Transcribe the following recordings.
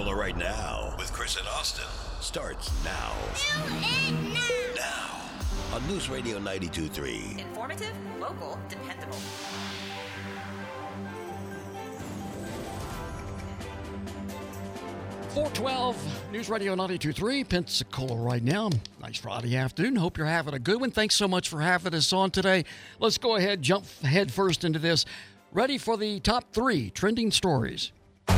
Pensacola right now with Chris and Austin starts now. Now on News Radio 92.3. Informative, local, dependable. .412 News Radio 92.3 Pensacola right now. Nice Friday afternoon. Hope you're having a good one. Thanks so much for having us on today. Let's go ahead, jump head first into this. Ready for the top 3 trending stories.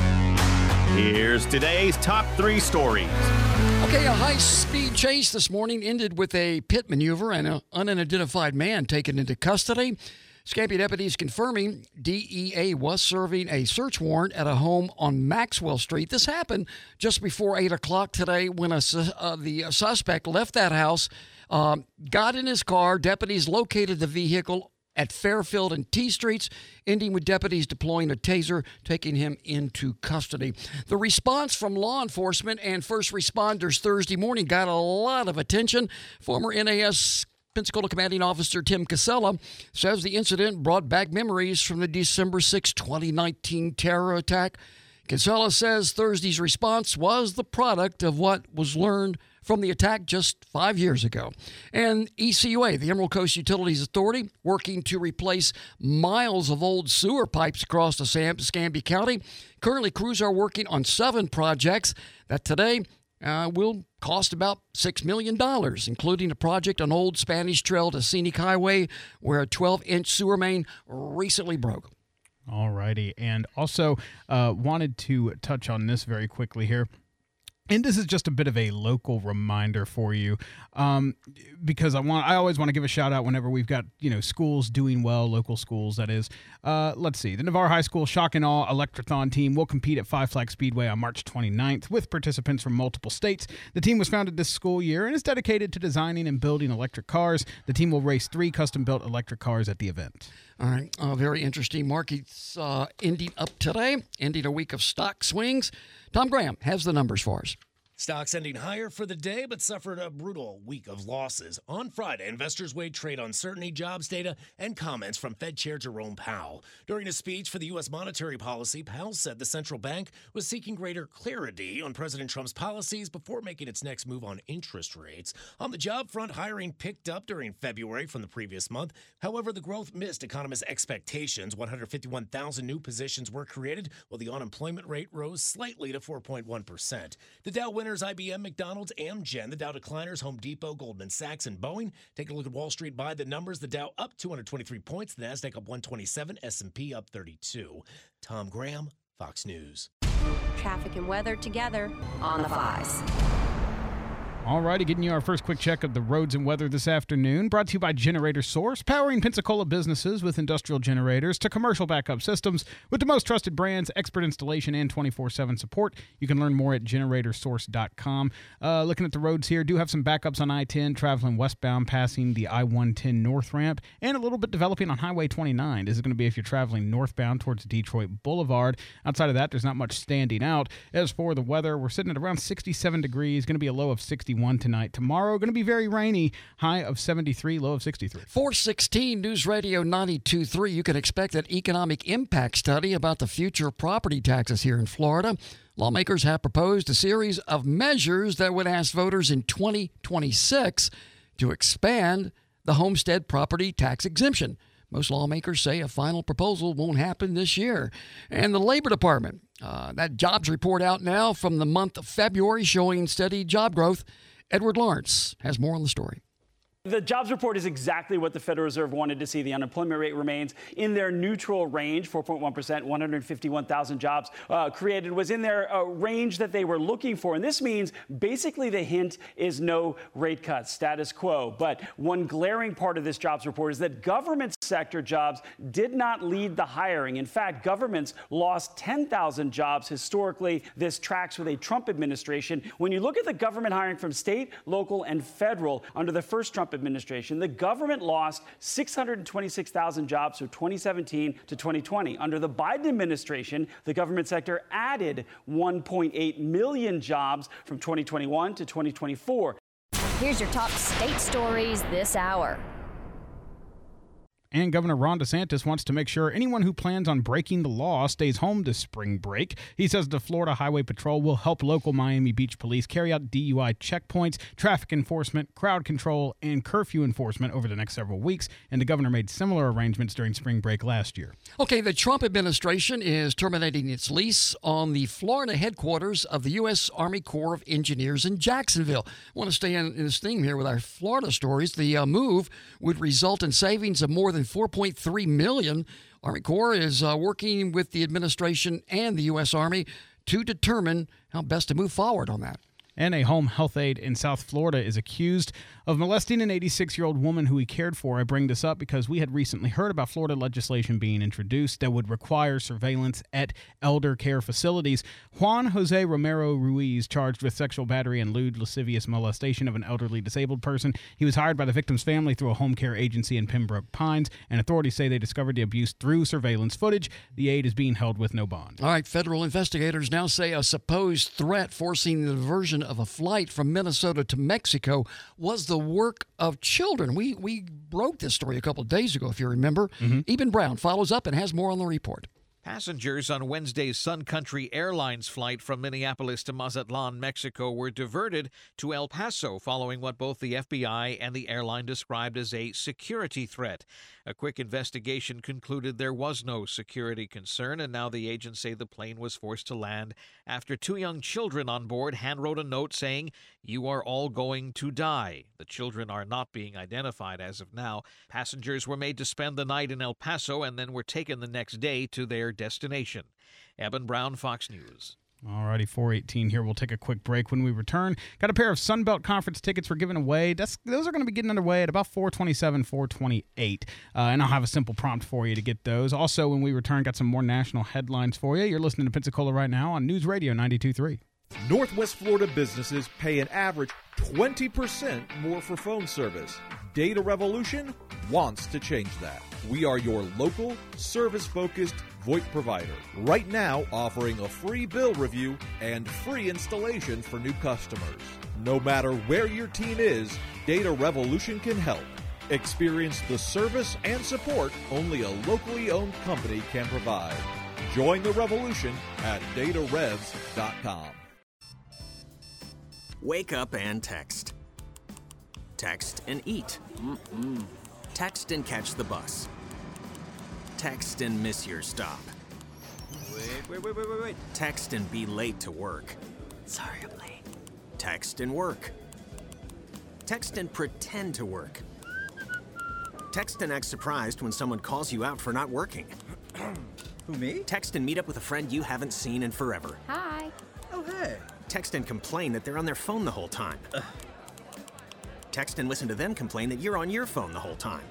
Here's today's top 3 stories. Okay, a high-speed chase this morning ended with a pit maneuver and an unidentified man taken into custody. Scampi deputies confirming DEA was serving a search warrant at a home on Maxwell Street. This happened just before 8 o'clock today when the suspect left that house, got in his car. Deputies located the vehicle at Fairfield and T Streets, ending with deputies deploying a taser, taking him into custody. The response from law enforcement and first responders Thursday morning got a lot of attention. Former NAS Pensacola Commanding Officer Tim Casella says the incident brought back memories from the December 6, 2019 terror attack. Casella says Thursday's response was the product of what was learned from the attack just 5 years ago. And ECUA, the Emerald Coast Utilities Authority, working to replace miles of old sewer pipes across the Scambia County. Currently, crews are working on 7 projects that today will cost about $6 million, including a project on Old Spanish Trail to Scenic Highway, where a 12-inch sewer main recently broke. All righty. And also wanted to touch on this very quickly here. And this is just a bit of a local reminder for you, because I always want to give a shout out whenever we've got, schools doing well, local schools, that is. Let's see. The Navarre High School Shock and Awe Electrothon team will compete at Five Flag Speedway on March 29th with participants from multiple states. The team was founded this school year and is dedicated to designing and building electric cars. The team will race 3 custom-built electric cars at the event. All right. Very interesting. Markets ending up today, ending a week of stock swings. Tom Graham has the numbers for us. Stocks ending higher for the day, but suffered a brutal week of losses. On Friday, investors weighed trade uncertainty, jobs data, and comments from Fed Chair Jerome Powell. During a speech for the U.S. monetary policy, Powell said the central bank was seeking greater clarity on President Trump's policies before making its next move on interest rates. On the job front, hiring picked up during February from the previous month. However, the growth missed economists' expectations. 151,000 new positions were created, while the unemployment rate rose slightly to 4.1%. The Dow winners IBM, McDonald's, Amgen. The Dow decliners Home Depot, Goldman Sachs, and Boeing. Take a look at Wall Street by the numbers. The Dow up 223 points. The Nasdaq up 127. S&P up 32. Tom Graham, Fox News. Traffic and weather together on the 5s. All righty, getting you our first quick check of the roads and weather this afternoon. Brought to you by Generator Source, powering Pensacola businesses with industrial generators to commercial backup systems with the most trusted brands, expert installation, and 24/7 support. You can learn more at generatorsource.com. Looking at the roads here, do have some backups on I-10, traveling westbound, passing the I-110 north ramp, and a little bit developing on Highway 29. This is going to be if you're traveling northbound towards Detroit Boulevard. Outside of that, there's not much standing out. As for the weather, we're sitting at around 67 degrees, going to be a low of 61 tonight. Tomorrow, going to be very rainy, high of 73, low of 63. 416 News Radio 92.3. You can expect an economic impact study about the future of property taxes here in Florida. Lawmakers have proposed a series of measures that would ask voters in 2026 to expand the homestead property tax exemption. Most lawmakers say a final proposal won't happen this year. And the Labor Department, that jobs report out now from the month of February showing steady job growth. Edward Lawrence has more on the story. The jobs report is exactly what the Federal Reserve wanted to see. The unemployment rate remains in their neutral range, 4.1%, 151,000 jobs created was in their range that they were looking for. And this means basically the hint is no rate cuts, status quo. But one glaring part of this jobs report is that government sector jobs did not lead the hiring. In fact, governments lost 10,000 jobs historically. This tracks with a Trump administration. When you look at the government hiring from state, local, and federal under the first Trump administration, the government lost 626,000 jobs from 2017 to 2020. Under the Biden administration, the government sector added 1.8 million jobs from 2021 to 2024. Here's your top state stories this hour. and Governor Ron DeSantis wants to make sure anyone who plans on breaking the law stays home this spring break. He says the Florida Highway Patrol will help local Miami Beach police carry out DUI checkpoints, traffic enforcement, crowd control, and curfew enforcement over the next several weeks, and the governor made similar arrangements during spring break last year. Okay, the Trump administration is terminating its lease on the Florida headquarters of the U.S. Army Corps of Engineers in Jacksonville. I want to stay in this theme here with our Florida stories. The move would result in savings of more than $4.3 million. Army Corps is working with the administration and the U.S. Army to determine how best to move forward on that. And a home health aide in South Florida is accused of molesting an 86-year-old woman who he cared for. I bring this up because we had recently heard about Florida legislation being introduced that would require surveillance at elder care facilities. Juan Jose Romero Ruiz, charged with sexual battery and lewd lascivious molestation of an elderly disabled person. He was hired by the victim's family through a home care agency in Pembroke Pines, and authorities say they discovered the abuse through surveillance footage. The aide is being held with no bond. All right, federal investigators now say a supposed threat forcing the diversion of a flight from Minnesota to Mexico was the work of children. We broke this story a couple of days ago, if you remember. Eben Brown follows up and has more on the report. Passengers on Wednesday's Sun Country Airlines flight from Minneapolis to Mazatlan, Mexico, were diverted to El Paso following what both the FBI and the airline described as a security threat. A quick investigation concluded there was no security concern, and now the agents say the plane was forced to land after two young children on board handwrote a note saying, "You are all going to die." The children are not being identified as of now. Passengers were made to spend the night in El Paso and then were taken the next day to their destination. Eben Brown, Fox News. Alrighty, 4:18 here. We'll take a quick break. When we return, got a pair of Sun Belt Conference tickets we're giving away. Those are going to be getting underway at about 4:27, 4:28. And I'll have a simple prompt for you to get those. Also, when we return, got some more national headlines for you. You're listening to Pensacola right now on News Radio 92.3. Northwest Florida businesses pay an average 20% more for phone service. Data Revolution wants to change that. We are your local, service-focused VoIP provider. Right now, offering a free bill review and free installation for new customers. No matter where your team is, Data Revolution can help. Experience the service and support only a locally owned company can provide. Join the revolution at datarevs.com. Wake up and text. Text and eat. Text and catch the bus. Text and miss your stop. Wait. Text and be late to work. Sorry, I'm late. Text and work. Text and pretend to work. Text and act surprised when someone calls you out for not working. Who, me? Text and meet up with a friend you haven't seen in forever. Hi. Oh, hey. Text and complain that they're on their phone the whole time. Text and listen to them complain that you're on your phone the whole time.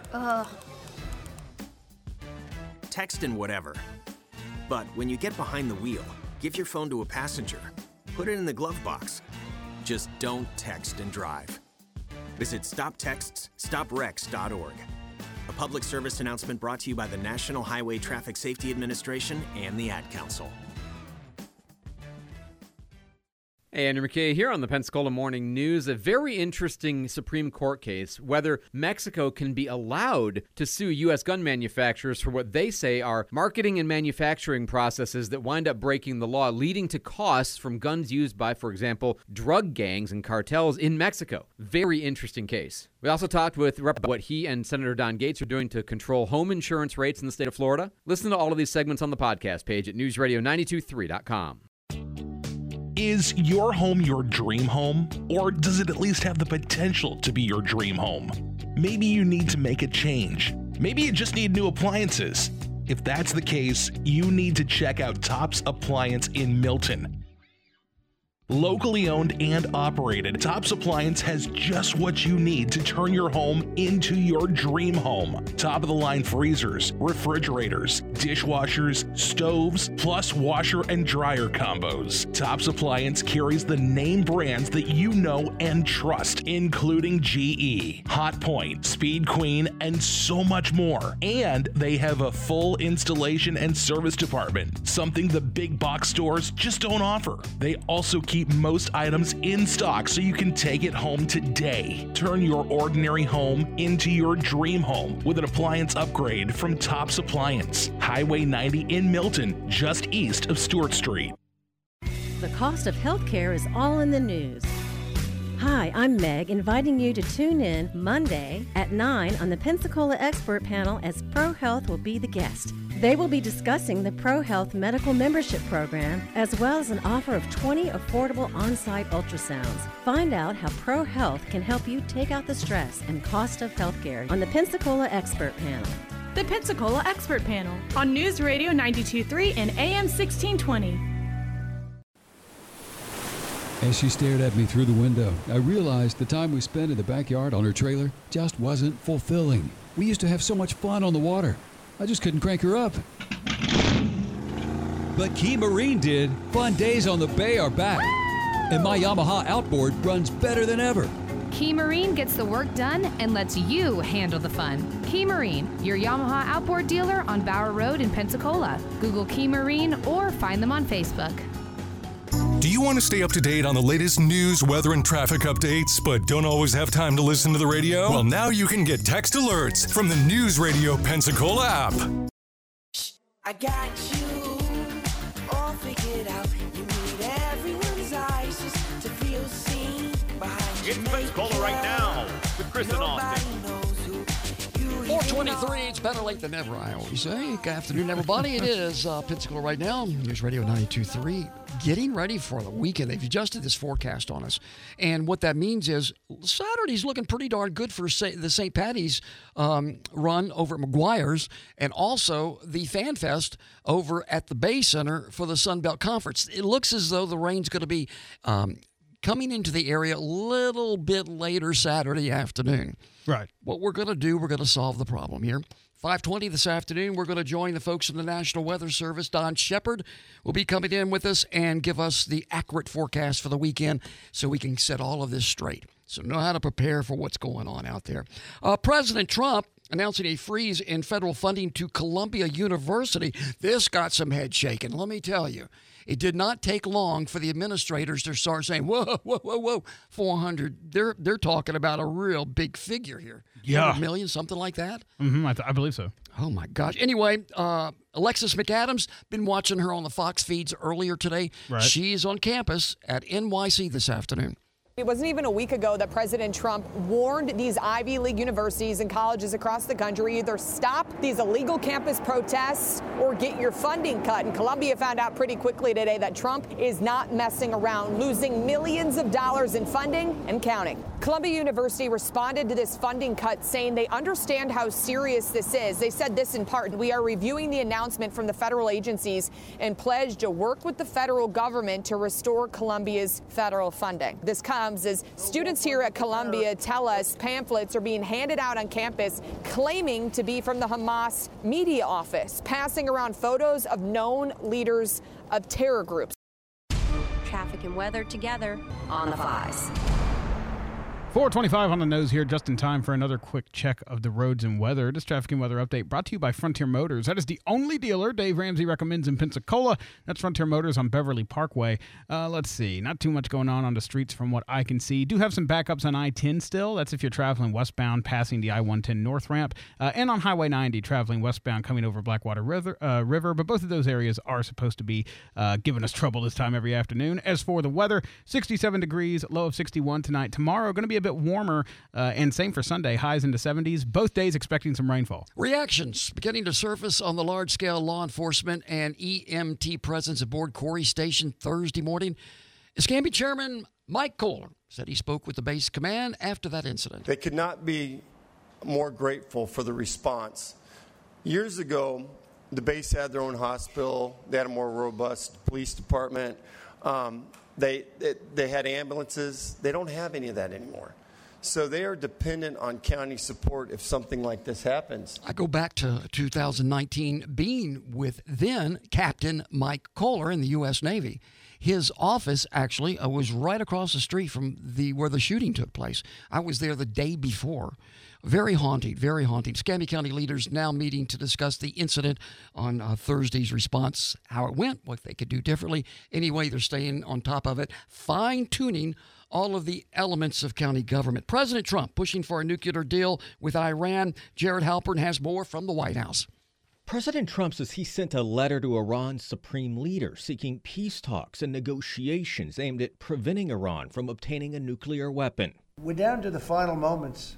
Text and whatever. But when you get behind the wheel, give your phone to a passenger. Put it in the glove box. Just don't text and drive. Visit StopTextsStopWrecks.org. A public service announcement brought to you by the National Highway Traffic Safety Administration and the Ad Council. Hey, Andrew McKay here on the Pensacola Morning News. A very interesting Supreme Court case, whether Mexico can be allowed to sue U.S. gun manufacturers for what they say are marketing and manufacturing processes that wind up breaking the law, leading to costs from guns used by, for example, drug gangs and cartels in Mexico. Very interesting case. We also talked with Rep. about what he and Senator Don Gates are doing to control home insurance rates in the state of Florida. Listen to all of these segments on the podcast page at newsradio923.com. Is your home your dream home? Or does it at least have the potential to be your dream home? Maybe you need to make a change. Maybe you just need new appliances. If that's the case, you need to check out Tops Appliance in Milton. Locally owned and operated, Tops Appliance has just what you need to turn your home into your dream home. Top-of-the-line freezers, refrigerators, dishwashers, stoves, plus washer and dryer combos. Tops Appliance carries the name brands that you know and trust, including GE, Hotpoint, Speed Queen, and so much more. And they have a full installation and service department, something the big box stores just don't offer. They also keep keep most items in stock so you can take it home today. Turn your ordinary home into your dream home with an appliance upgrade from Tops Appliance. Highway 90 in Milton, just east of Stewart Street. The cost of healthcare is all in the news. Hi, I'm Meg, inviting you to tune in Monday at 9 on the Pensacola Expert Panel as ProHealth will be the guest. They will be discussing the ProHealth Medical Membership Program as well as an offer of 20 affordable on-site ultrasounds. Find out how ProHealth can help you take out the stress and cost of healthcare on the Pensacola Expert Panel. The Pensacola Expert Panel on News Radio 92.3 and AM 1620. As she stared at me through the window, I realized the time we spent in the backyard on her trailer just wasn't fulfilling. We used to have so much fun on the water. I just couldn't crank her up. But Key Marine did. Fun days on the bay are back. And my Yamaha outboard runs better than ever. Key Marine gets the work done and lets you handle the fun. Key Marine, your Yamaha outboard dealer on Bower Road in Pensacola. Google Key Marine or find them on Facebook. Do you want to stay up to date on the latest news, weather, and traffic updates, but don't always have time to listen to the radio? Well, now you can get text alerts from the News Radio Pensacola app. I got you all figured out. You need everyone's eyes just to feel seen behind you. It's Pensacola right now with Chris and Austin. 423, it's better late than never, I always say. Good afternoon, everybody. It is Pensacola right now, News Radio 92.3. Getting ready for the weekend. They've adjusted this forecast on us. And what that means is Saturday's looking pretty darn good for the St. Patty's run over at McGuire's and also the Fan Fest over at the Bay Center for the Sun Belt Conference. It looks as though the rain's going to be coming into the area a little bit later Saturday afternoon. Right. What we're going to do, we're going to solve the problem here. 5:20 this afternoon, we're going to join the folks from the National Weather Service. Don Shepard will be coming in with us and give us the accurate forecast for the weekend so we can set all of this straight. So know how to prepare for what's going on out there. President Trump announcing a freeze in federal funding to Columbia University. This got some head shaking, let me tell you. It did not take long for the administrators to start saying, whoa, 400. They're talking about a real big figure here. Yeah. 100 million, something like that? Mm-hmm, I believe so. Oh, my gosh. Anyway, Alexis McAdams, been watching her on the Fox feeds earlier today. Right. She's on campus at NYC this afternoon. It wasn't even a week ago that President Trump warned these Ivy League universities and colleges across the country either stop these illegal campus protests or get your funding cut. And Columbia found out pretty quickly today that Trump is not messing around, losing millions of dollars in funding and counting. Columbia University responded to this funding cut saying they understand how serious this is. They said this in part, we are reviewing the announcement from the federal agencies and pledge to work with the federal government to restore Columbia's federal funding. This comes as students here at Columbia tell us pamphlets are being handed out on campus claiming to be from the Hamas media office, passing around photos of known leaders of terror groups. Traffic and weather together on the 5s. 4:25 on the nose here, just in time for another quick check of the roads and weather. This traffic and weather update brought to you by Frontier Motors. That is the only dealer Dave Ramsey recommends in Pensacola. That's Frontier Motors on Beverly Parkway. Let's see, not too much going on the streets from what I can see. Do have some backups on I-10 still. That's if you're traveling westbound, passing the I-110 north ramp, and on Highway 90, traveling westbound, coming over Blackwater River. But both of those areas are supposed to be giving us trouble this time every afternoon. As for the weather, 67 degrees, low of 61 tonight. Tomorrow, going to be a bit warmer, and same for Sunday, highs into 70s. Both days expecting some rainfall. Reactions beginning to surface on the large-scale law enforcement and EMT presence aboard Corey Station Thursday morning. Escambia Chairman Mike Kohler said he spoke with the base command after that incident. They could not be more grateful for the response. Years ago, the base had their own hospital. They had a more robust police department. They had ambulances. They don't have any of that anymore. So they are dependent on county support if something like this happens. I go back to 2019 being with then Captain Mike Kohler in the U.S. Navy. His office actually was right across the street from where the shooting took place. I was there the day before. Very haunting, very haunting. Escambia County leaders now meeting to discuss the incident on Thursday's response, how it went, what they could do differently. Anyway, they're staying on top of it, fine-tuning all of the elements of county government. President Trump pushing for a nuclear deal with Iran. Jared Halpern has more from the White House. President Trump says he sent a letter to Iran's supreme leader seeking peace talks and negotiations aimed at preventing Iran from obtaining a nuclear weapon. We're down to the final moments.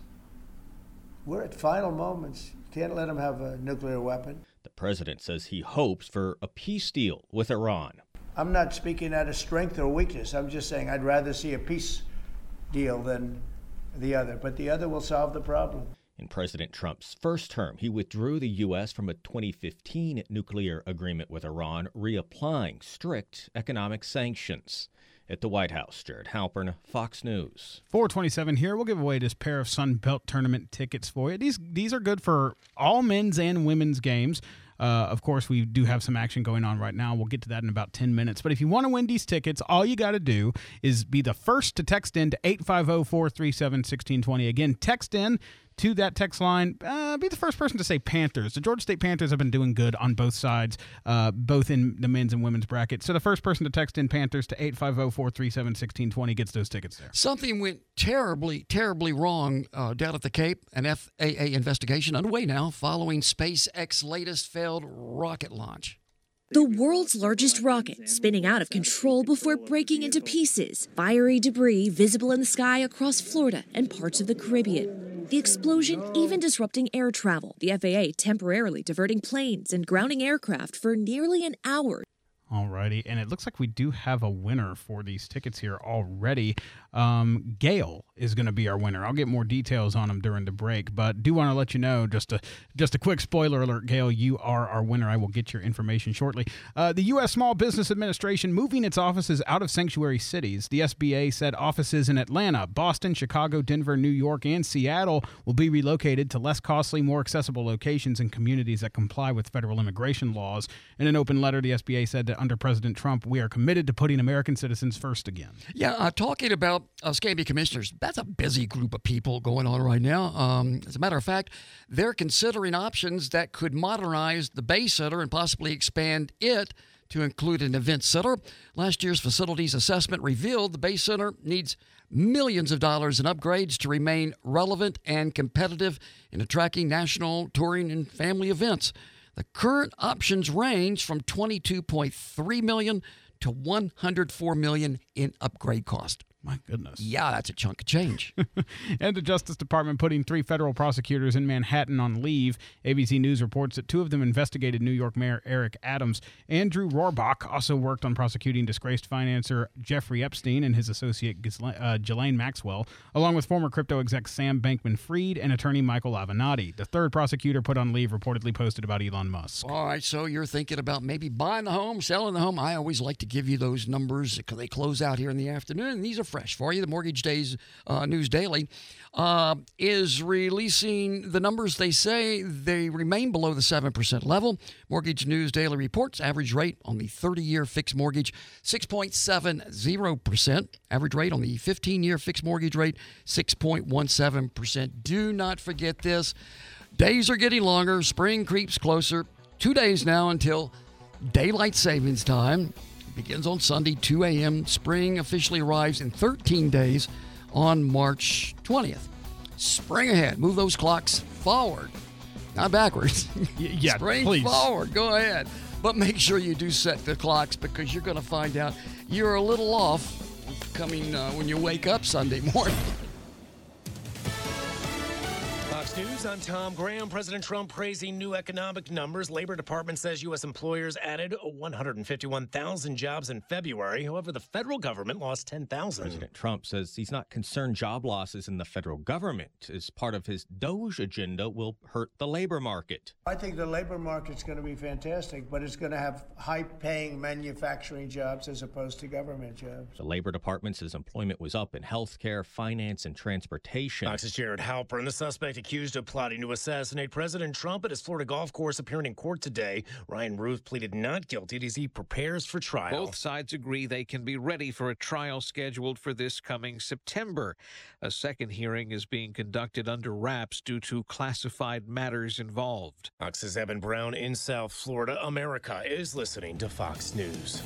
We're at final moments. You can't let them have a nuclear weapon. The president says he hopes for a peace deal with Iran. I'm not speaking out of strength or weakness. I'm just saying I'd rather see a peace deal than the other. But the other will solve the problem. In President Trump's first term, he withdrew the U.S. from a 2015 nuclear agreement with Iran, reapplying strict economic sanctions. At the White House, Jared Halpern, Fox News. 427 here. We'll give away this pair of Sun Belt Tournament tickets for you. These are good for all men's and women's games. Of course, we do have some action going on right now. We'll get to that in about 10 minutes. But if you want to win these tickets, all you got to do is be the first to text in to 850-437-1620. Again, text in to that text line. Be the first person to say Panthers. The Georgia State Panthers have been doing good on both sides, both in the men's and women's bracket. So the first person to text in Panthers to 850-437-1620 gets those tickets there. Something went terribly, terribly wrong down at the Cape. An FAA investigation underway now following SpaceX's latest failed rocket launch. The world's largest rocket spinning out of control before breaking into pieces. Fiery debris visible in the sky across Florida and parts of the Caribbean. The explosion even disrupting air travel. The FAA temporarily diverting planes and grounding aircraft for nearly an hour. Alrighty, and it looks like we do have a winner for these tickets here already. Gail is going to be our winner. I'll get more details on him during the break, but do want to let you know, just a quick spoiler alert, Gail, you are our winner. I will get your information shortly. The U.S. Small Business Administration moving its offices out of sanctuary cities. The SBA said offices in Atlanta, Boston, Chicago, Denver, New York, and Seattle will be relocated to less costly, more accessible locations in communities that comply with federal immigration laws. In an open letter, the SBA said that under President Trump, we are committed to putting American citizens first again. Yeah, talking about Escambia commissioners, that's a busy group of people going on right now. As a matter of fact, they're considering options that could modernize the Bay Center and possibly expand it to include an event center. Last year's facilities assessment revealed the Bay Center needs millions of dollars in upgrades to remain relevant and competitive in attracting national touring and family events. The current options range from $22.3 million to $104 million in upgrade cost. My goodness. Yeah, that's a chunk of change. And the Justice Department putting 3 federal prosecutors in Manhattan on leave. ABC News reports that 2 of them investigated New York Mayor Eric Adams. Andrew Rohrbach also worked on prosecuting disgraced financier Jeffrey Epstein and his associate Ghislaine Maxwell, along with former crypto exec Sam Bankman-Fried and attorney Michael Avenatti. The 3rd prosecutor put on leave reportedly posted about Elon Musk. All right, so you're thinking about maybe buying the home, selling the home. I always like to give you those numbers because they close out here in the afternoon, and these are fresh for you. The Mortgage Days News Daily is releasing the numbers. They say they remain below the 7% level. Mortgage News Daily reports average rate on the 30-year fixed mortgage, 6.70%. Average rate on the 15-year fixed mortgage rate, 6.17%. Do not forget this. Days are getting longer. Spring creeps closer. 2 days now until daylight savings time. Begins on Sunday, 2 a.m. Spring officially arrives in 13 days on March 20th. Spring ahead. Move those clocks forward, not backwards. Yeah, Spring please. forward. Go ahead. But make sure you do set the clocks because you're going to find out you're a little off coming when you wake up Sunday morning. Fox News, I'm Tom Graham. President Trump praising new economic numbers. Labor Department says U.S. employers added 151,000 jobs in February. However, the federal government lost 10,000. President Trump says he's not concerned job losses in the federal government. As part of his DOGE agenda will hurt the labor market. I think the labor market's going to be fantastic, but it's going to have high-paying manufacturing jobs as opposed to government jobs. The Labor Department says employment was up in healthcare, finance, and transportation. Fox's Jared Halpern, the suspect accused accused of plotting to assassinate President Trump at his Florida golf course, appearing in court today. Ryan Ruth pleaded not guilty as he prepares for trial. Both sides agree they can be ready for a trial scheduled for this coming September. A second hearing is being conducted under wraps due to classified matters involved. Fox's Evan Brown in South Florida. America is listening to Fox News.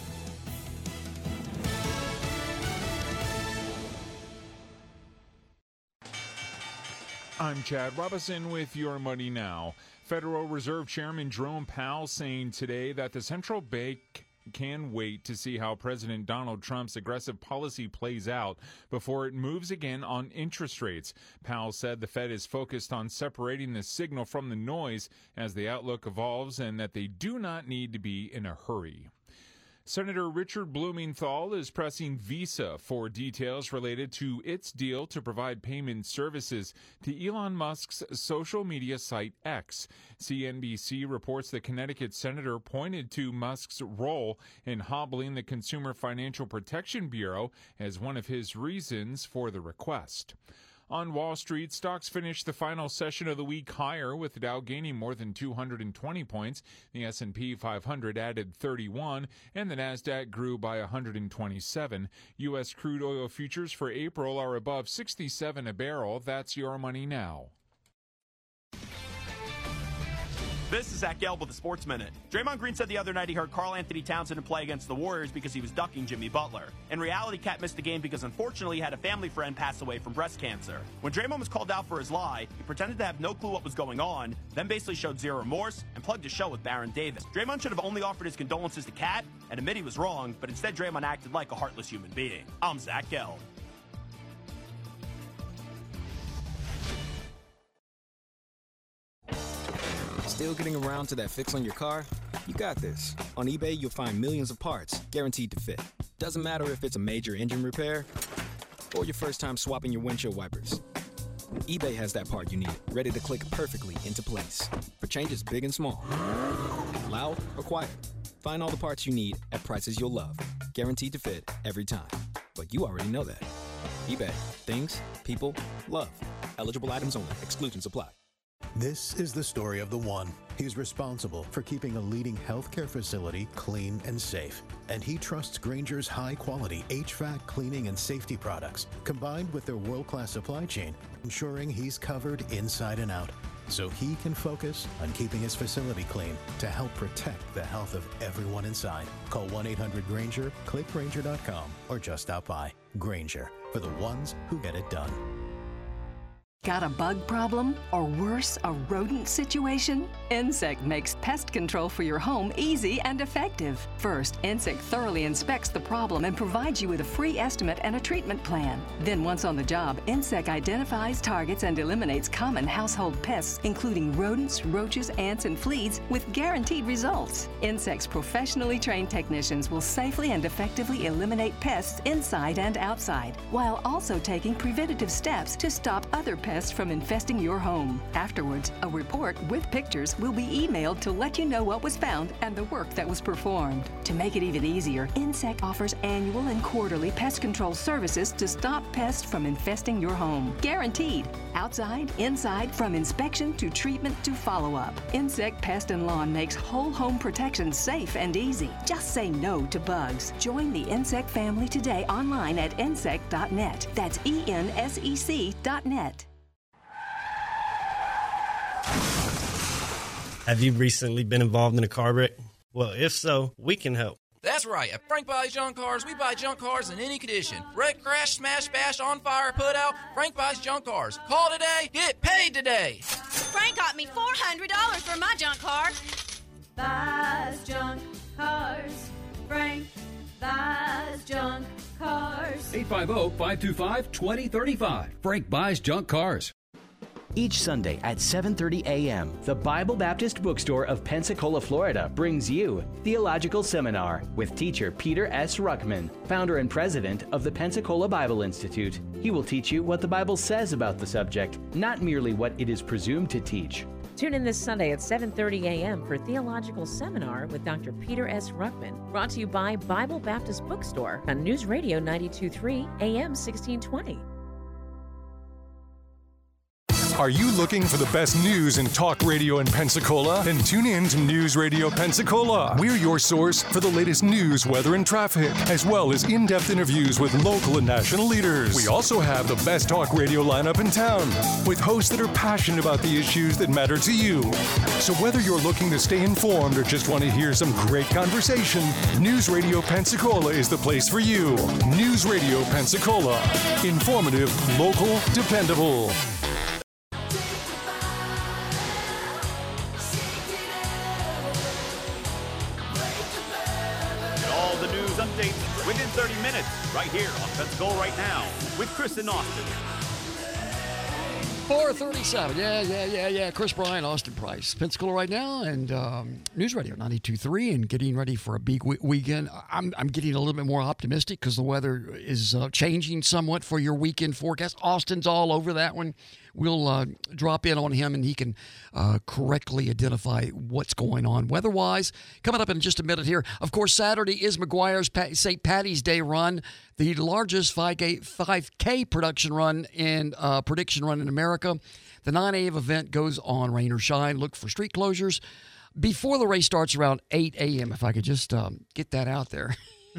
I'm Chad Robinson with Your Money Now. Federal Reserve Chairman Jerome Powell saying today that the central bank can wait to see how President Donald Trump's aggressive policy plays out before it moves again on interest rates. Powell said the Fed is focused on separating the signal from the noise as the outlook evolves and that they do not need to be in a hurry. Senator Richard Blumenthal is pressing Visa for details related to its deal to provide payment services to Elon Musk's social media site X. CNBC reports the Connecticut senator pointed to Musk's role in hobbling the Consumer Financial Protection Bureau as one of his reasons for the request. On Wall Street, stocks finished the final session of the week higher, with the Dow gaining more than 220 points. The S&P 500 added 31, and the Nasdaq grew by 127. U.S. crude oil futures for April are above 67 a barrel. That's Your Money Now. This is Zach Gelb with the Sports Minute. Draymond Green said the other night he heard Karl Anthony Townsend play against the Warriors because he was ducking Jimmy Butler. In reality, Cat missed the game because unfortunately he had a family friend pass away from breast cancer. When Draymond was called out for his lie, he pretended to have no clue what was going on, then basically showed zero remorse and plugged his show with Baron Davis. Draymond should have only offered his condolences to Cat and admit he was wrong, but instead Draymond acted like a heartless human being. I'm Zach Gelb. Still getting around to that fix on your car? You got this. On eBay, you'll find millions of parts guaranteed to fit. Doesn't matter if it's a major engine repair or your first time swapping your windshield wipers. eBay has that part you need, ready to click perfectly into place for changes big and small, loud or quiet. Find all the parts you need at prices you'll love, guaranteed to fit every time. But you already know that. eBay. Things, people, love. Eligible items only. Exclusions apply. This is the story of the one. He's responsible for keeping a leading healthcare facility clean and safe. And he trusts Grainger's high-quality HVAC cleaning and safety products, combined with their world-class supply chain, ensuring he's covered inside and out, so he can focus on keeping his facility clean to help protect the health of everyone inside. Call 1-800-GRAINGER, click Grainger.com, or just stop by. Grainger, for the ones who get it done. Got a bug problem? Or worse, a rodent situation? Insect makes pest control for your home easy and effective. First, Insect thoroughly inspects the problem and provides you with a free estimate and a treatment plan. Then once on the job, Insect identifies, targets, and eliminates common household pests, including rodents, roaches, ants, and fleas, with guaranteed results. Insect's professionally trained technicians will safely and effectively eliminate pests inside and outside, while also taking preventative steps to stop other pests from infesting your home. Afterwards, a report with pictures will be emailed to let you know what was found and the work that was performed. To make it even easier, Insect offers annual and quarterly pest control services to stop pests from infesting your home. Guaranteed. Outside, inside, from inspection to treatment to follow-up. Insect Pest and Lawn makes whole home protection safe and easy. Just say no to bugs. Join the Insect family today online at insect.net. That's ENSEC.net. Have you recently been involved in a car wreck? Well, if so, we can help. That's right. At Frank Buys Junk Cars, we buy junk cars in any condition. Wreck, crash, smash, bash, on fire, put out. Frank Buys Junk Cars. Call today, get paid today. Frank got me $400 for my junk car. Buys junk cars. Frank Buys Junk Cars. 850-525-2035. Frank Buys Junk Cars. Each Sunday at 7:30 a.m., the Bible Baptist Bookstore of Pensacola, Florida brings you Theological Seminar with teacher Peter S. Ruckman, founder and president of the Pensacola Bible Institute. He will teach you what the Bible says about the subject, not merely what it is presumed to teach. Tune in this Sunday at 7:30 a.m. for Theological Seminar with Dr. Peter S. Ruckman, brought to you by Bible Baptist Bookstore on News Radio 92.3 AM 1620. Are you looking for the best news in talk radio in Pensacola? Then tune in to News Radio Pensacola. We're your source for the latest news, weather, and traffic, as well as in-depth interviews with local and national leaders. We also have the best talk radio lineup in town, with hosts that are passionate about the issues that matter to you. So whether you're looking to stay informed or just want to hear some great conversation, News Radio Pensacola is the place for you. News Radio Pensacola. Informative, local, dependable. All the news updates within 30 minutes, right here on Pensacola Right Now with Chris and Austin. 4:37. Yeah. Chris Bryan, Austin Price, Pensacola Right Now, and News Radio 92.3, and getting ready for a big weekend. I'm getting a little bit more optimistic because the weather is changing somewhat for your weekend forecast. Austin's all over that one. We'll drop in on him, and he can correctly identify what's going on weather-wise. Coming up in just a minute here. Of course, Saturday is McGuire's St. Patty's Day run, the largest 5K prediction run in America. The 9 a.m. event goes on rain or shine. Look for street closures before the race starts around 8 a.m., if I could just get that out there.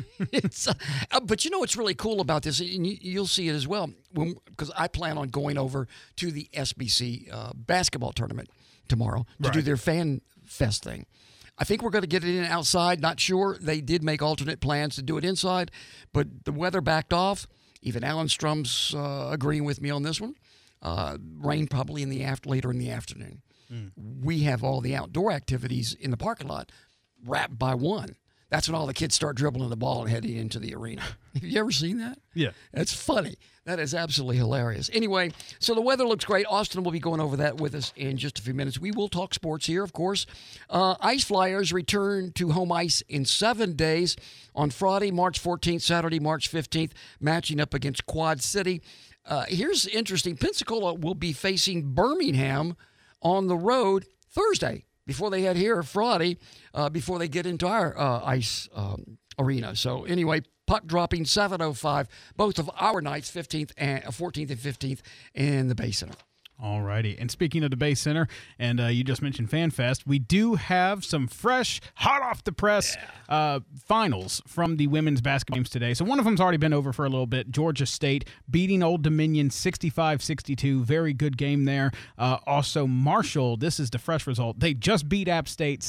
But you know what's really cool about this, and you'll see it as well, because I plan on going over to the SBC basketball tournament tomorrow to do their Fan Fest thing. I think we're going to get it in outside. Not sure. They did make alternate plans to do it inside, but the weather backed off. Even Alan Strum's agreeing with me on this one. Rain probably later in the afternoon. We have all the outdoor activities in the parking lot wrapped by one. That's when all the kids start dribbling the ball and heading into the arena. Have you ever seen that? Yeah. That's funny. That is absolutely hilarious. Anyway, so the weather looks great. Austin will be going over that with us in just a few minutes. We will talk sports here, of course. Ice Flyers return to home ice in 7 days on Friday, March 14th, Saturday, March 15th, matching up against Quad City. Here's interesting. Pensacola will be facing Birmingham on the road Thursday, before they head here Friday, before they get into our ice arena. So anyway, puck dropping 7:05, both of our nights, 14th and 15th in the Bay Center. All righty. And speaking of the Bay Center, and you just mentioned Fan Fest, we do have some fresh, hot off the press finals from the women's basketball games today. So one of them's already been over for a little bit. Georgia State beating Old Dominion 65-62. Very good game there. Also, Marshall, this is the fresh result. They just beat App State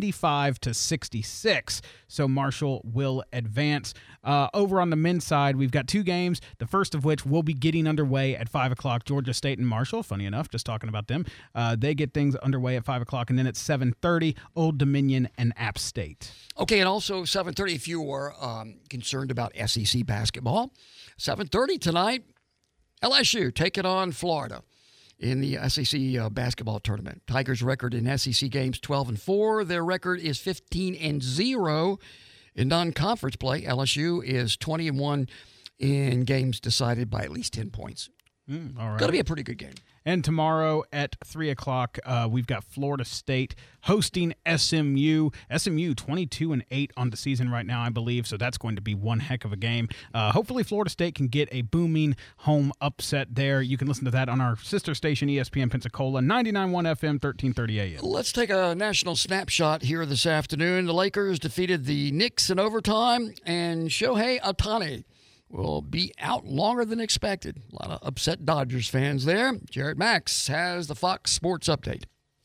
75-66. So Marshall will advance. Over on the men's side, we've got two games, the first of which will be getting underway at 5 o'clock. Georgia State and Marshall, funny enough, just talking about them. They get things underway at 5 o'clock, and then at 7:30, Old Dominion and App State. Okay, and also 7:30, if you are concerned about SEC basketball, 7:30 tonight, LSU taking on Florida in the SEC basketball tournament. Tigers' record in SEC games 12-4. Their record is 15-0 in non-conference play. LSU is 20-1 in games decided by at least 10 points. All right. Going to be a pretty good game. And tomorrow at 3 o'clock, we've got Florida State hosting SMU. SMU 22-8 on the season right now, I believe, so that's going to be one heck of a game. Hopefully Florida State can get a booming home upset there. You can listen to that on our sister station, ESPN Pensacola, 99.1 FM, 1330 AM. Let's take a national snapshot here this afternoon. The Lakers defeated the Knicks in overtime, and Shohei Ohtani will be out longer than expected. A lot of upset Dodgers fans there. Jared Max has the Fox Sports Update.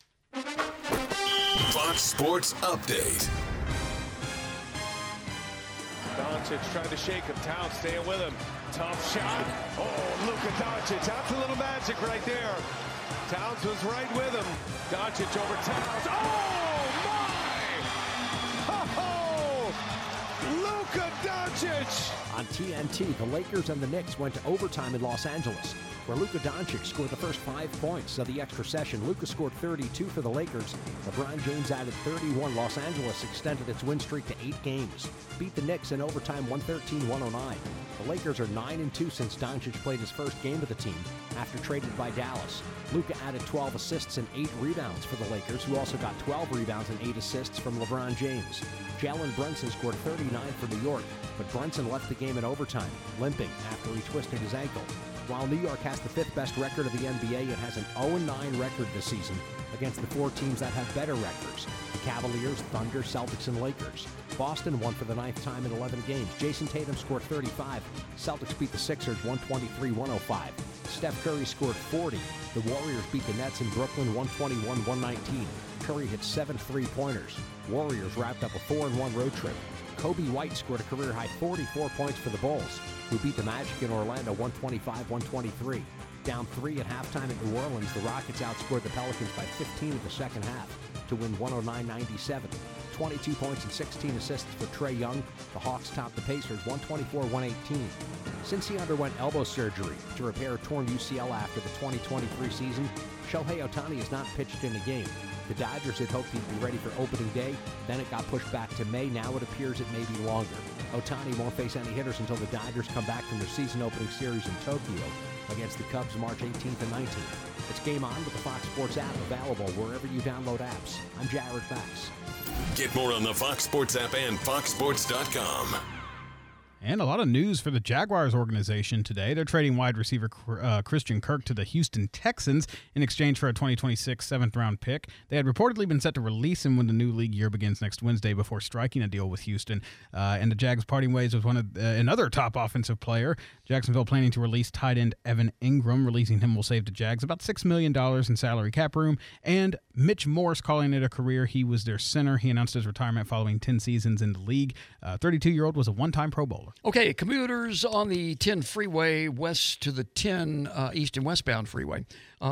Fox Sports Update. Doncic trying to shake him. Towns staying with him. Tough shot. Oh, Luka Doncic. That's a little magic right there. Towns was right with him. Doncic over Towns. Oh, my! Oh, Luka Doncic! On TNT, the Lakers and the Knicks went to overtime in Los Angeles, where Luka Doncic scored the first 5 points of the extra session. Luka scored 32 for the Lakers. LeBron James added 31. Los Angeles extended its win streak to 8 games. Beat the Knicks in overtime 113-109. The Lakers are 9-2 since Doncic played his first game with the team after traded by Dallas. Luka added 12 assists and 8 rebounds for the Lakers, who also got 12 rebounds and 8 assists from LeBron James. Jalen Brunson scored 39 for New York, but Brunson left the game in overtime, limping after he twisted his ankle. While New York has the 5th best record of the NBA, it has an 0-9 record this season against the 4 teams that have better records: the Cavaliers, Thunder, Celtics, and Lakers. Boston won for the 9th time in 11 games. Jason Tatum scored 35. Celtics beat the Sixers 123-105. Steph Curry scored 40. The Warriors beat the Nets in Brooklyn 121-119. Curry hit 7 3-pointers. Warriors wrapped up a 4-1 road trip. Kobe White scored a career-high 44 points for the Bulls, who beat the Magic in Orlando 125-123. Down 3 at halftime at New Orleans, the Rockets outscored the Pelicans by 15 in the second half to win 109-97. 22 points and 16 assists for Trae Young. The Hawks topped the Pacers 124-118. Since he underwent elbow surgery to repair a torn UCL after the 2023 season, Shohei Ohtani has not pitched in a game. The Dodgers had hoped he'd be ready for opening day, then it got pushed back to May. Now it appears it may be longer. Ohtani won't face any hitters until the Dodgers come back from their season-opening series in Tokyo against the Cubs March 18th and 19th. It's Game On with the Fox Sports app, available wherever you download apps. I'm Jared Max. Get more on the Fox Sports app and foxsports.com. And a lot of news for the Jaguars organization today. They're trading wide receiver Christian Kirk to the Houston Texans in exchange for a 2026 7th-round pick. They had reportedly been set to release him when the new league year begins next Wednesday before striking a deal with Houston. And the Jags parting ways with another top offensive player. Jacksonville planning to release tight end Evan Ingram. Releasing him will save the Jags about $6 million in salary cap room. And Mitch Morse calling it a career. He was their center. He announced his retirement following 10 seasons in the league. 32-year-old was a one-time Pro Bowler. Okay, commuters on the 10 freeway west to the 10 east and westbound freeway,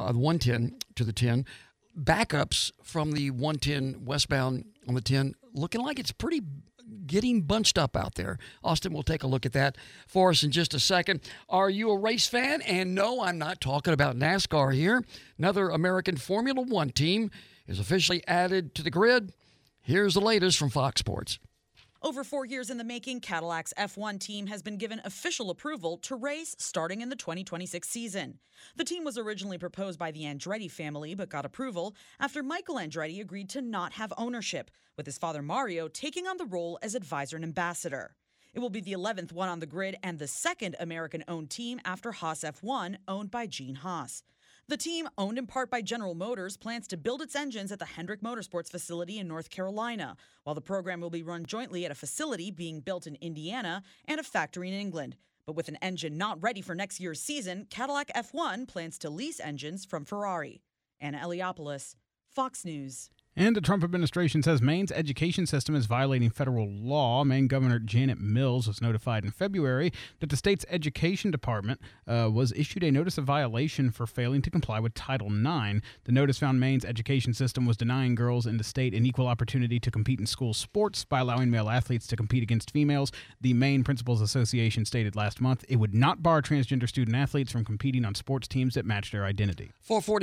110 to the 10. Backups from the 110 westbound on the 10, looking like it's pretty getting bunched up out there. Austin will take a look at that for us in just a second. Are you a race fan? And no, I'm not talking about NASCAR here. Another American Formula One team is officially added to the grid. Here's the latest from Fox Sports. Over 4 years in the making, Cadillac's F1 team has been given official approval to race starting in the 2026 season. The team was originally proposed by the Andretti family, but got approval after Michael Andretti agreed to not have ownership, with his father Mario taking on the role as advisor and ambassador. It will be the 11th one on the grid and the second American-owned team after Haas F1, owned by Gene Haas. The team, owned in part by General Motors, plans to build its engines at the Hendrick Motorsports facility in North Carolina, while the program will be run jointly at a facility being built in Indiana and a factory in England. But with an engine not ready for next year's season, Cadillac F1 plans to lease engines from Ferrari. Anna Eliopoulos, Fox News. And the Trump administration says Maine's education system is violating federal law. Maine Governor Janet Mills was notified in February that the state's education department was issued a notice of violation for failing to comply with Title IX. The notice found Maine's education system was denying girls in the state an equal opportunity to compete in school sports by allowing male athletes to compete against females. The Maine Principals Association stated last month it would not bar transgender student athletes from competing on sports teams that match their identity.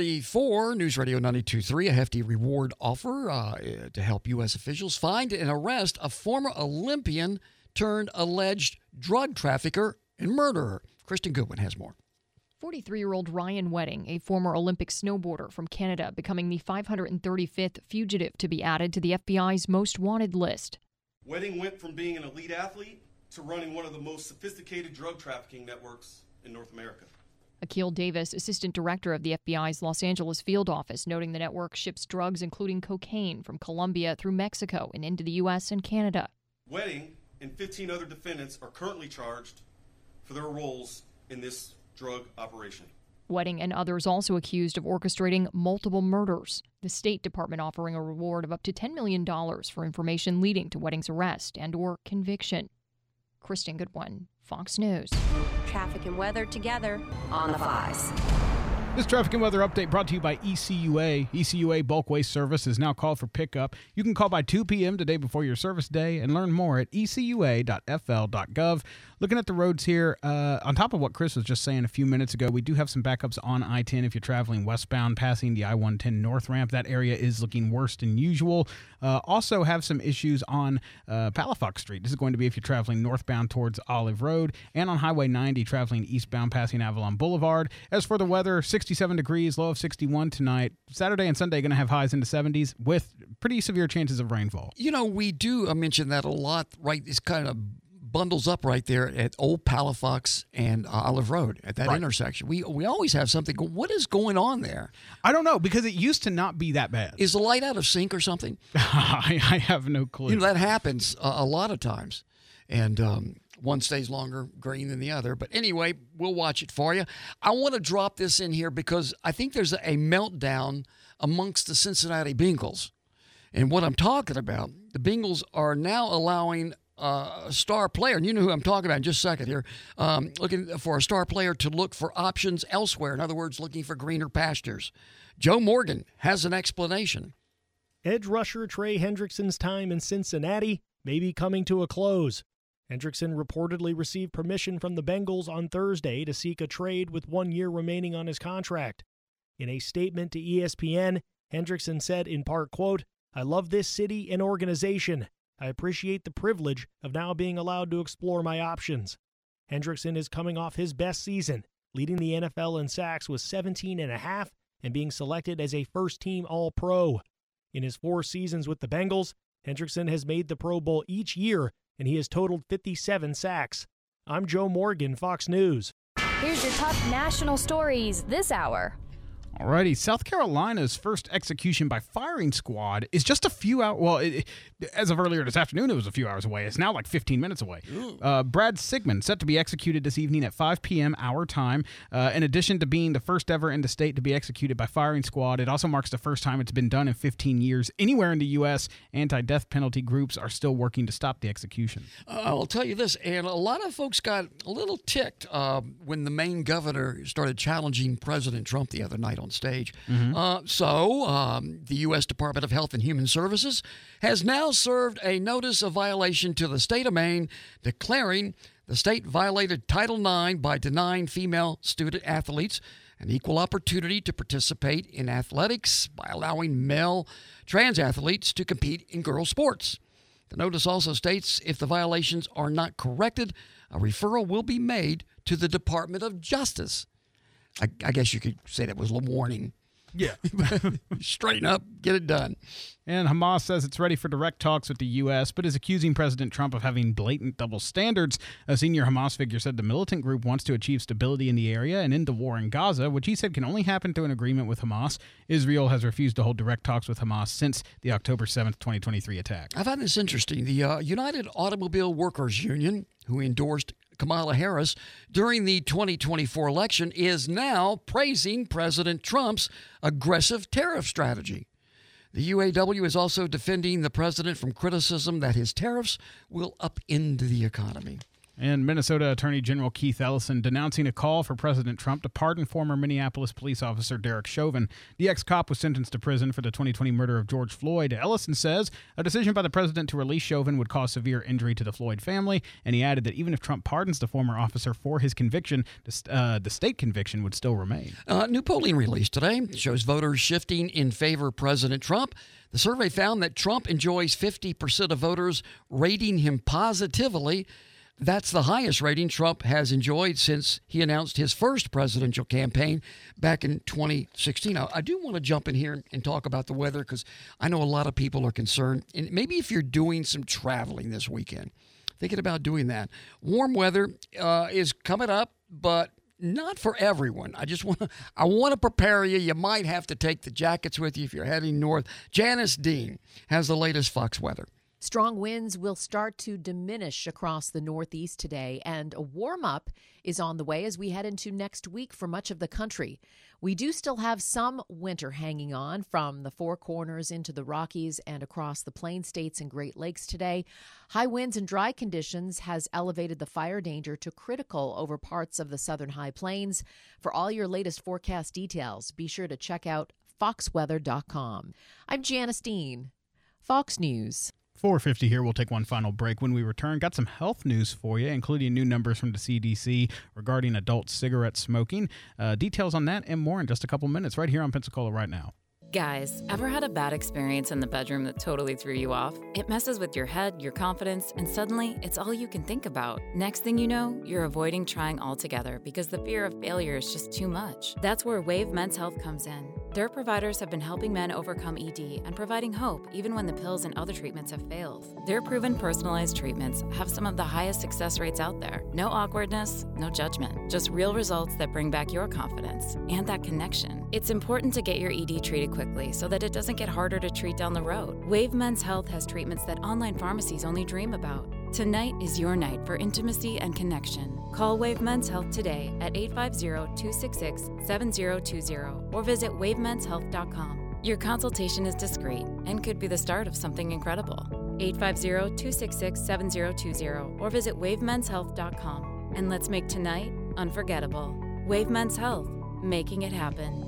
444 News Radio 92.3, a hefty reward offer to help U.S. officials find and arrest a former Olympian turned alleged drug trafficker and murderer. Kristen Goodwin has more. 43-year-old Ryan Wedding, a former Olympic snowboarder from Canada, becoming the 535th fugitive to be added to the FBI's most wanted list. Wedding went from being an elite athlete to running one of the most sophisticated drug trafficking networks in North America. Akil Davis, assistant director of the FBI's Los Angeles field office, noting the network ships drugs including cocaine from Colombia through Mexico and into the U.S. and Canada. Wedding and 15 other defendants are currently charged for their roles in this drug operation. Wedding and others also accused of orchestrating multiple murders. The State Department offering a reward of up to $10 million for information leading to Wedding's arrest and or conviction. Kristen Goodwin, Fox News. Traffic and weather together on the Fox. This traffic and weather update brought to you by ECUA. ECUA bulk waste service is now called for pickup. You can call by 2 p.m. today before your service day and learn more at ecua.fl.gov. Looking at the roads here, on top of what Chris was just saying a few minutes ago, we do have some backups on I-10 if you're traveling westbound passing the I-110 North Ramp. That area is looking worse than usual. Also have some issues on Palafox Street. This is going to be if you're traveling northbound towards Olive Road, and on Highway 90 traveling eastbound passing Avalon Boulevard. As for the weather, 67 degrees, low of 61 tonight. Saturday and Sunday going to have highs into 70s with pretty severe chances of rainfall. You know, we do mention that a lot, right? It's kind of bundles up right there at Old Palafox and Olive Road at that intersection. We always have something. What is going on there? I don't know, because it used to not be that bad. Is the light out of sync or something? I have no clue. You know, that happens a lot of times. And one stays longer green than the other. But anyway, we'll watch it for you. I want to drop this in here because I think there's a meltdown amongst the Cincinnati Bengals. And what I'm talking about, the Bengals are now allowing a star player, and you know who I'm talking about in just a second here, looking for a star player to look for options elsewhere. In other words, looking for greener pastures. Joe Morgan has an explanation. Edge rusher Trey Hendrickson's time in Cincinnati may be coming to a close. Hendrickson reportedly received permission from the Bengals on Thursday to seek a trade with 1 year remaining on his contract. In a statement to ESPN, Hendrickson said in part, quote, "I love this city and organization. I appreciate the privilege of now being allowed to explore my options." Hendrickson is coming off his best season, leading the NFL in sacks with 17.5 and being selected as a first-team All-Pro. In his 4 seasons with the Bengals, Hendrickson has made the Pro Bowl each year, and he has totaled 57 sacks. I'm Joe Morgan, Fox News. Here's your top national stories this hour. Alrighty, South Carolina's first execution by firing squad is just a few hours. Well, as of earlier this afternoon, it was a few hours away. It's now like 15 minutes away. Brad Sigmund set to be executed this evening at 5 p.m. our time. In addition to being the first ever in the state to be executed by firing squad, it also marks the first time it's been done in 15 years. Anywhere in the U.S., anti-death penalty groups are still working to stop the execution. I'll tell you this, and a lot of folks got a little ticked when the Maine governor started challenging President Trump the other night on stage. So the U.S. Department of Health and Human Services has now served a notice of violation to the state of Maine, declaring the state violated Title IX by denying female student athletes an equal opportunity to participate in athletics by allowing male trans athletes to compete in girls' sports. The notice also states if the violations are not corrected, a referral will be made to the Department of Justice. I guess you could say that was a warning. Yeah. Straighten up, get it done. And Hamas says it's ready for direct talks with the U.S., but is accusing President Trump of having blatant double standards. A senior Hamas figure said the militant group wants to achieve stability in the area and end the war in Gaza, which he said can only happen through an agreement with Hamas. Israel has refused to hold direct talks with Hamas since the October 7th, 2023 attack. I find this interesting. The United Automobile Workers Union, who endorsed Kamala Harris during the 2024 election, is now praising President Trump's aggressive tariff strategy. The UAW is also defending the president from criticism that his tariffs will upend the economy. And Minnesota Attorney General Keith Ellison denouncing a call for President Trump to pardon former Minneapolis police officer Derek Chauvin. The ex-cop was sentenced to prison for the 2020 murder of George Floyd. Ellison says a decision by the president to release Chauvin would cause severe injury to the Floyd family, and he added that even if Trump pardons the former officer for his conviction, the state conviction would still remain. New polling released today shows voters shifting in favor of President Trump. The survey found that Trump enjoys 50% of voters rating him positively. That's the highest rating Trump has enjoyed since he announced his first presidential campaign back in 2016. Now, I do want to jump in here and talk about the weather because I know a lot of people are concerned. And maybe if you're doing some traveling this weekend, thinking about doing that. Warm weather is coming up, but not for everyone. I want to prepare you. You might have to take the jackets with you if you're heading north. Janice Dean has the latest Fox weather. Strong winds will start to diminish across the Northeast today, and a warm-up is on the way as we head into next week for much of the country. We do still have some winter hanging on from the Four Corners into the Rockies and across the Plain States and Great Lakes today. High winds and dry conditions has elevated the fire danger to critical over parts of the southern high plains. For all your latest forecast details, be sure to check out foxweather.com. I'm Janice Dean, Fox News. 4:50 here. We'll take one final break. When we return, got some health news for you, including new numbers from the CDC regarding adult cigarette smoking. Details on that and more in just a couple minutes right here on Pensacola Right Now. Guys, ever had a bad experience in the bedroom that totally threw you off? It messes with your head, your confidence, and suddenly it's all you can think about. Next thing you know, you're avoiding trying altogether because the fear of failure is just too much. That's where Wave Men's Health comes in. Their providers have been helping men overcome ED and providing hope even when the pills and other treatments have failed. Their proven personalized treatments have some of the highest success rates out there. No awkwardness, no judgment, just real results that bring back your confidence and that connection. It's important to get your ED treated quickly so that it doesn't get harder to treat down the road. Wave Men's Health has treatments that online pharmacies only dream about. Tonight is your night for intimacy and connection. Call Wave Men's Health today at 850-266-7020 or visit wavemenshealth.com. Your consultation is discreet and could be the start of something incredible. 850-266-7020 or visit wavemenshealth.com. And let's make tonight unforgettable. Wave Men's Health, making it happen.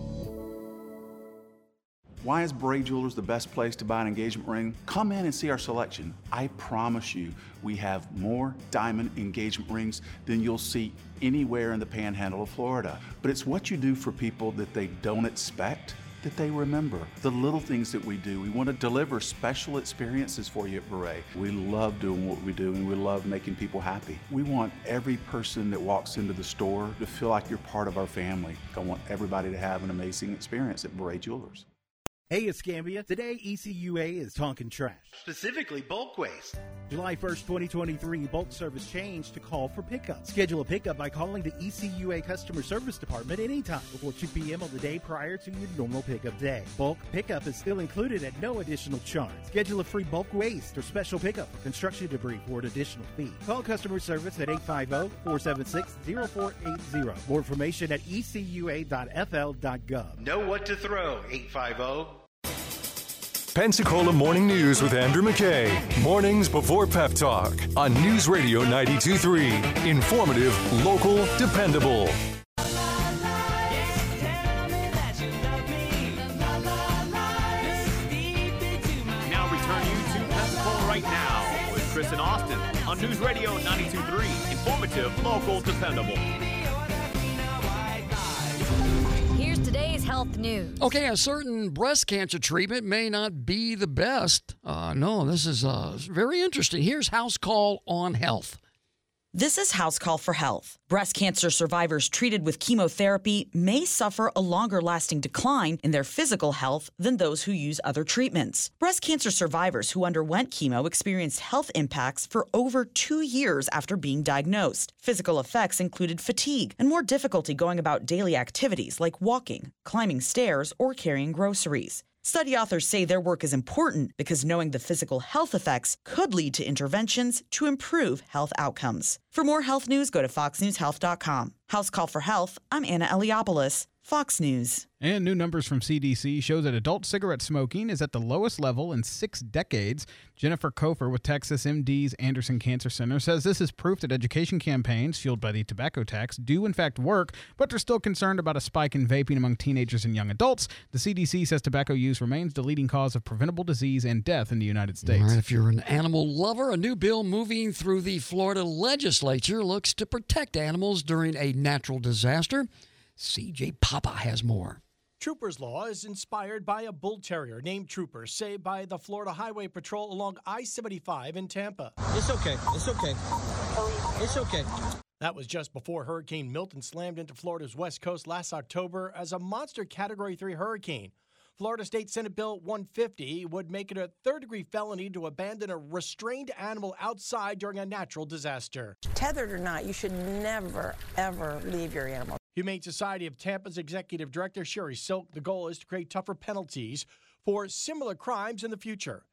Why is Bray Jewelers the best place to buy an engagement ring? Come in and see our selection. I promise you, we have more diamond engagement rings than you'll see anywhere in the panhandle of Florida. But it's what you do for people that they don't expect that they remember. The little things that we do. We want to deliver special experiences for you at Beret. We love doing what we do and we love making people happy. We want every person that walks into the store to feel like you're part of our family. I want everybody to have an amazing experience at Beret Jewelers. Hey, Escambia. Today, ECUA is talking trash, specifically bulk waste. July 1st, 2023, bulk service changed to call for pickup. Schedule a pickup by calling the ECUA Customer Service Department anytime before 2 p.m. on the day prior to your normal pickup day. Bulk pickup is still included at no additional charge. Schedule a free bulk waste or special pickup for construction debris for an additional fee. Call customer service at 850-476-0480. More information at ecua.fl.gov. Know what to throw, 850. Pensacola Morning News with Andrew McKay. Mornings before Pep Talk on News Radio 92.3. Informative, local, dependable. Now return you to Pensacola Right Now with Chris and Austin on News Radio 92.3. Informative, local, dependable. Today's health news. Okay, a certain breast cancer treatment may not be the best. No, this is very interesting. Here's House Call on Health. This is House Call for Health. Breast cancer survivors treated with chemotherapy may suffer a longer-lasting decline in their physical health than those who use other treatments. Breast cancer survivors who underwent chemo experienced health impacts for over 2 years after being diagnosed. Physical effects included fatigue and more difficulty going about daily activities like walking, climbing stairs, or carrying groceries. Study authors say their work is important because knowing the physical health effects could lead to interventions to improve health outcomes. For more health news, go to foxnewshealth.com. House Call for Health, I'm Anna Eliopoulos, Fox News. And new numbers from CDC show that adult cigarette smoking is at the lowest level in 6 decades. Jennifer Kofer with Texas MD's Anderson Cancer Center says this is proof that education campaigns fueled by the tobacco tax do in fact work, but they're still concerned about a spike in vaping among teenagers and young adults. The CDC says tobacco use remains the leading cause of preventable disease and death in the United States. All right, if you're an animal lover, a new bill moving through the Florida legislature looks to protect animals during a natural disaster. CJ Papa has more. Trooper's Law is inspired by a bull terrier named Trooper, saved by the Florida Highway Patrol along I-75 in Tampa. It's okay. It's okay. It's okay. That was just before Hurricane Milton slammed into Florida's west coast last October as a monster Category 3 hurricane. Florida State Senate Bill 150 would make it a third-degree felony to abandon a restrained animal outside during a natural disaster. Tethered or not, you should never, ever leave your animal. Humane Society of Tampa's executive director, Sherry Silk, the goal is to create tougher penalties for similar crimes in the future.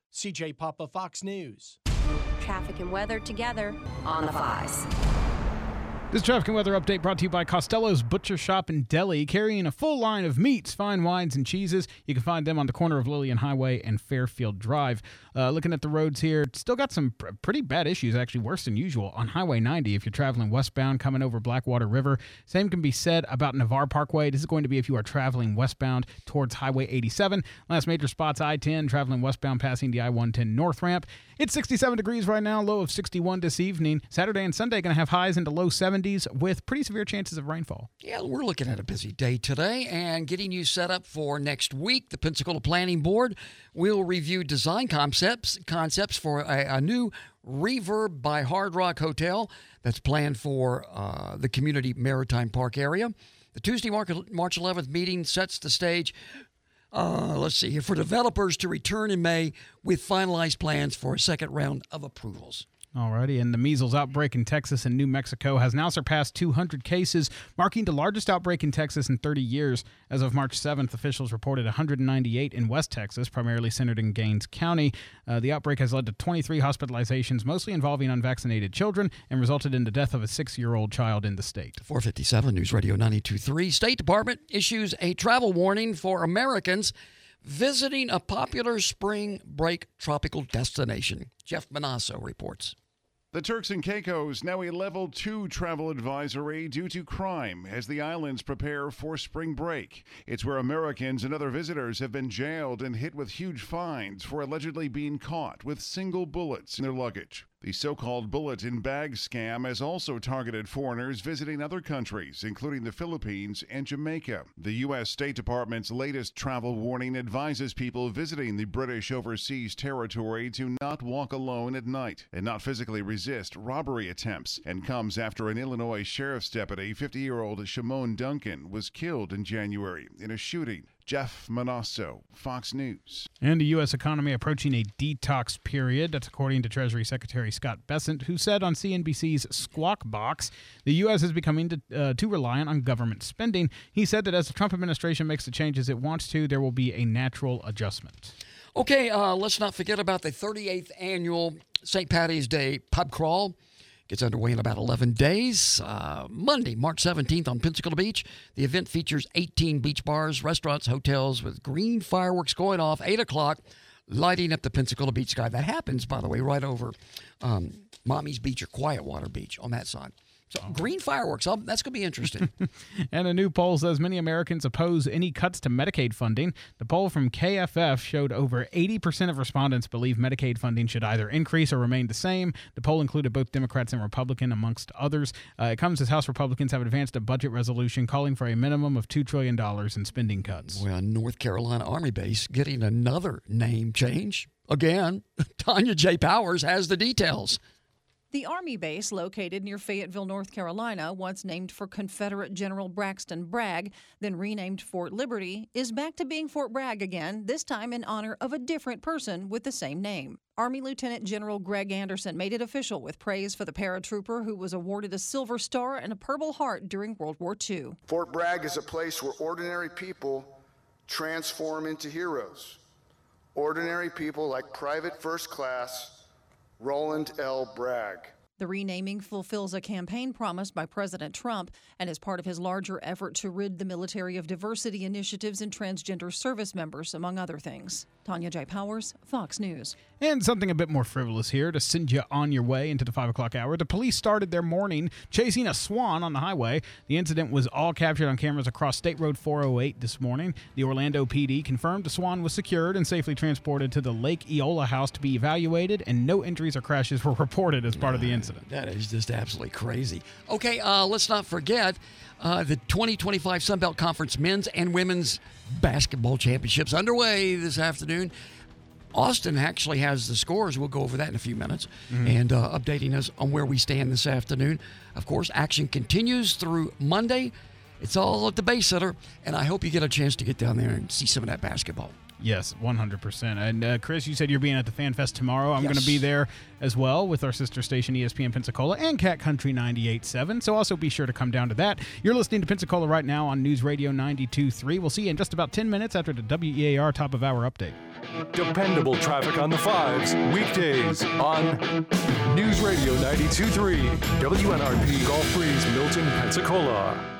CJ Papa, Fox News. Traffic and weather together on the 5s. This traffic and weather update brought to you by Costello's Butcher Shop and Deli, carrying a full line of meats, fine wines, and cheeses. You can find them on the corner of Lillian Highway and Fairfield Drive. Looking at the roads here, still got some pretty bad issues, actually worse than usual, on Highway 90 if you're traveling westbound coming over Blackwater River. Same can be said about Navarre Parkway. This is going to be if you are traveling westbound towards Highway 87. Last major spots, I-10, traveling westbound passing the I-110 North Ramp. It's 67 degrees right now, low of 61 this evening. Saturday and Sunday going to have highs into low 70s with pretty severe chances of rainfall. Yeah, we're looking at a busy day today and getting you set up for next week. The Pensacola Planning Board will review design concepts for a new Reverb by Hard Rock Hotel that's planned for the Community Maritime Park area. The Tuesday, March 11th meeting sets the stage for developers to return in May with finalized plans for a second round of approvals. Alrighty, and the measles outbreak in Texas and New Mexico has now surpassed 200 cases, marking the largest outbreak in Texas in 30 years. As of March 7th, officials reported 198 in West Texas, primarily centered in Gaines County. The outbreak has led to 23 hospitalizations, mostly involving unvaccinated children, and resulted in the death of a 6-year-old child in the state. 457 News Radio 92.3. State Department issues a travel warning for Americans visiting a popular spring break tropical destination. Jeff Manasso reports. The Turks and Caicos now a level 2 travel advisory due to crime as the islands prepare for spring break. It's where Americans and other visitors have been jailed and hit with huge fines for allegedly being caught with single bullets in their luggage. The so-called bullet-in-bag scam has also targeted foreigners visiting other countries, including the Philippines and Jamaica. The U.S. State Department's latest travel warning advises people visiting the British overseas territory to not walk alone at night and not physically resist robbery attempts, and comes after an Illinois sheriff's deputy, 50-year-old Shimon Duncan, was killed in January in a shooting. Jeff Manasso, Fox News. And the U.S. economy approaching a detox period. That's according to Treasury Secretary Scott Bessent, who said on CNBC's Squawk Box the U.S. is becoming too reliant on government spending. He said that as the Trump administration makes the changes it wants to, there will be a natural adjustment. Okay, let's not forget about the 38th annual St. Paddy's Day pub crawl. Gets underway in about 11 days. Monday, March 17th on Pensacola Beach. The event features 18 beach bars, restaurants, hotels with green fireworks going off 8 o'clock, lighting up the Pensacola Beach sky. That happens, by the way, right over Mommy's Beach or Quiet Water Beach on that side. So green fireworks, that's going to be interesting. And a new poll says many Americans oppose any cuts to Medicaid funding. The poll from KFF showed over 80% of respondents believe Medicaid funding should either increase or remain the same. The poll included both Democrats and Republicans, amongst others. It comes as House Republicans have advanced a budget resolution calling for a minimum of $2 trillion in spending cuts. Well, North Carolina Army Base getting another name change. Again, Tanya J. Powers has the details. The Army base, located near Fayetteville, North Carolina, once named for Confederate General Braxton Bragg, then renamed Fort Liberty, is back to being Fort Bragg again, this time in honor of a different person with the same name. Army Lieutenant General Greg Anderson made it official with praise for the paratrooper who was awarded a Silver Star and a Purple Heart during World War II. Fort Bragg is a place where ordinary people transform into heroes. Ordinary people like Private First Class Roland L. Bragg. The renaming fulfills a campaign promise by President Trump and is part of his larger effort to rid the military of diversity initiatives and transgender service members, among other things. Tanya J. Powers, Fox News. And something a bit more frivolous here to send you on your way into the 5 o'clock hour. The police started their morning chasing a swan on the highway. The incident was all captured on cameras across State Road 408 this morning. The Orlando PD confirmed the swan was secured and safely transported to the Lake Eola house to be evaluated, and no injuries or crashes were reported as part of the incident. That is just absolutely crazy. Okay, let's not forget the 2025 Sun Belt Conference men's and women's basketball championships underway this afternoon. Austin actually has the scores. We'll go over that in a few minutes and updating us on where we stand this afternoon. Of course, action continues through Monday. It's all at the Bay Center, and I hope you get a chance to get down there and see some of that basketball. Yes, 100%. And Chris, you said you're being at the Fan Fest tomorrow. I'm going to be there as well with our sister station ESPN Pensacola and Cat Country 98.7. So also be sure to come down to that. You're listening to Pensacola right now on News Radio 92.3. We'll see you in just about 10 minutes after the WEAR top of hour update. Dependable traffic on the 5s, weekdays on News Radio 92.3, WNRP Gulf Breeze, Milton, Pensacola.